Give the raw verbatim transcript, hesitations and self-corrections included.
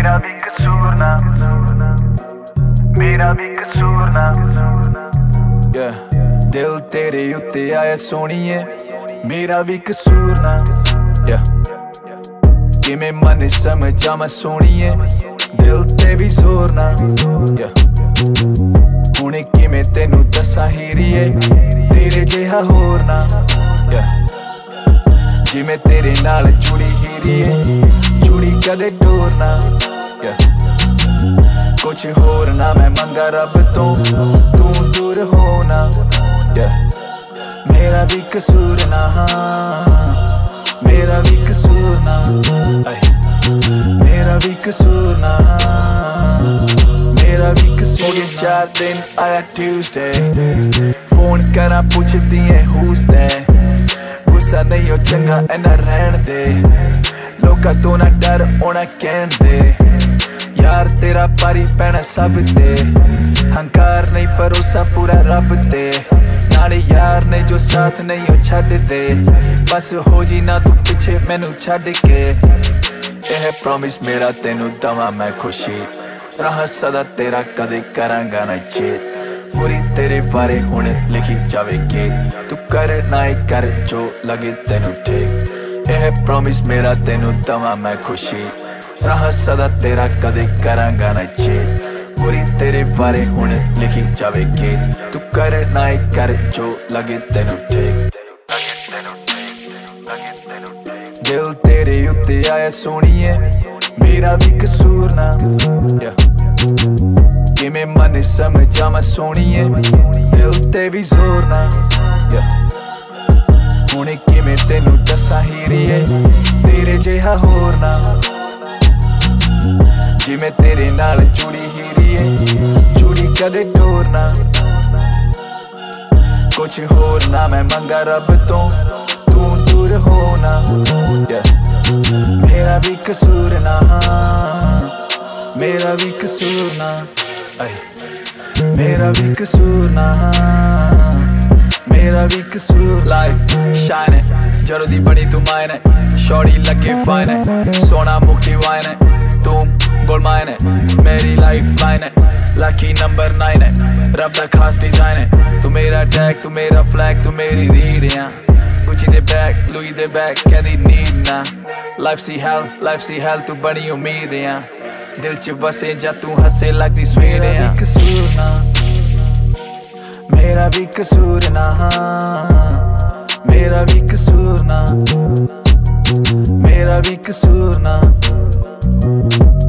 मेरा भी कसूर ना, मेरा भी कसूर ना। yeah. दिल तेरे उत्ते आया सोनिए, मेरा भी कसूर ना। yeah. कि मैं मन समझा मैं सोनिए, दिल ते भी जोर ना। yeah. हुणे कि मैं तेनू दसा हीरिए, तेरे जिहा होर ना। yeah. जिवें तेरे नाल जुड़ी हीरिए, जुड़ी कदे डोर ना। yeah. कुछ होर ना मैं मंगा रब तो, तू दूर होना। yeah. मेरा भी कसूर ना, मेरा भी कसूर ना। मेरा भी कसूर ना, मेरा भी कसूर। हो गए चार दिन आया ट्यूसडे, फोन करा पुछदी है who's there। गुस्सा नहीं हो चंगा इन्ना रहन दे, लोकां तो ना डर होना कहन दे। यार तेरा पारी पैना सब ते, हंकार नहीं भरोसा पूरा रब ते। नाले यार ने जो साथ नहीं हो छड्ड दे, बस हो जी ना तू पिछे मैनू छड्ड के। यह प्रॉमिस मेरा तेनू दवा मैं खुशी, रहा सदा तेरा कदे करांगा ना चेत। बुरी तेरे बारे हुण लिखी जावे गीत, तू कर ना कर जो लगे तेनू ठीक। यह प्रॉमिस मेरा तेनू दवा मैं खुशी, रहा सदा तेरा कदे करांगा ना चेत। बुरी तेरे बारे हुण लिखी जावे गीत, तू कर ना कर जो लगे तेनू ठीक। दिल तेरे उत्ते आया सोनिए, मेरा भी कसूर ना। yeah. कि मैं मन समझा मैं सोनिए, दिल ते भी जोर ना। yeah. हुणे कि मैं तेनू दसा हीरिए, तेरे जिहा होर ना। जिवें तेरे नाल जुड़ी हीरिए, जुड़ी कदे डोर ना। कुछ होर ना मैं मंगा रब तो, तू दूर होना। yeah. मेरा भी कसूर ना, मेरा भी कसूर ना। ay. मेरा भी कसूर ना, मेरा भी कसूर। लाइफ शाइन है जरो दी बड़ी तू मायन है, शॉर्टी लगे फाइन है, सोना मुक्ति वाइन है, तू गोल्ड माइन है। मेरी लाइफ लाइन है, लकी नंबर नाइन है, रब दा खास डिजाइन है। तू मेरा टैग, तू मेरा फ्लैग, तू मेरी रीड है। गुची दे बैग, लुई दे बैग, कहदी नीड ना। लाइफ सी हेल, लाइफ सी हेल, तू बड़ी उम्मीद है। दिल च वसे जा तू हसे लगदी सवेरे। मेरा भी कसूर ना, मेरा भी कसूर ना। मेरा भी कसूर ना, मेरा भी कसूर ना।